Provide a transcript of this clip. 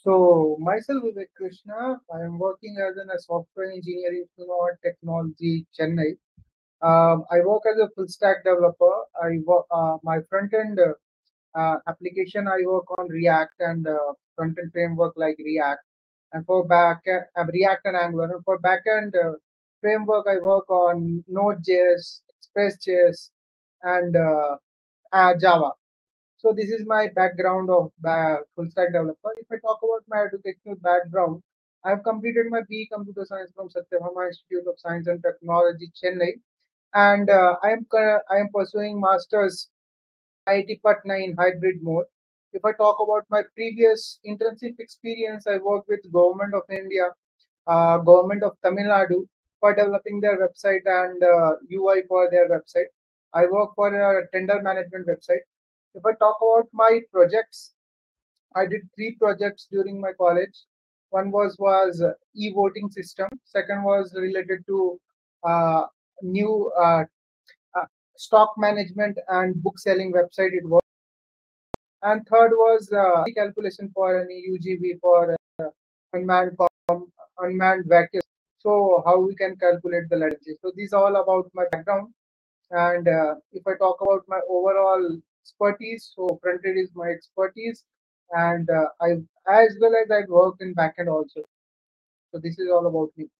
So myself Vivek Krishna, I am working as a software engineer in Innova Technology, Chennai. I work as a full stack developer. I work my front end application. I work on React and front end framework like React, and for back React and Angular. And for back end framework, I work on Node.js, Express.js, and Java. So this is my background of full stack developer. If I talk about my educational background, I have completed my BE Computer Science from Satyabhama Institute of Science and Technology, Chennai, and I am pursuing masters IIT Patna in hybrid mode. If I talk about my previous internship experience, I worked with Government of India, Government of Tamil Nadu for developing their website and UI for their website. I work for a tender management website. If I talk about my projects, I did three projects during my college. One was e-voting system. Second was related to uh, new uh, stock management and book selling website. It was, and third was calculation for an UGV for unmanned unmanned vehicles. So how we can calculate the latency. So these are all about my background. And if I talk about my overall expertise, so front end is my expertise, and I as well as I work in backend also. So this is all about me.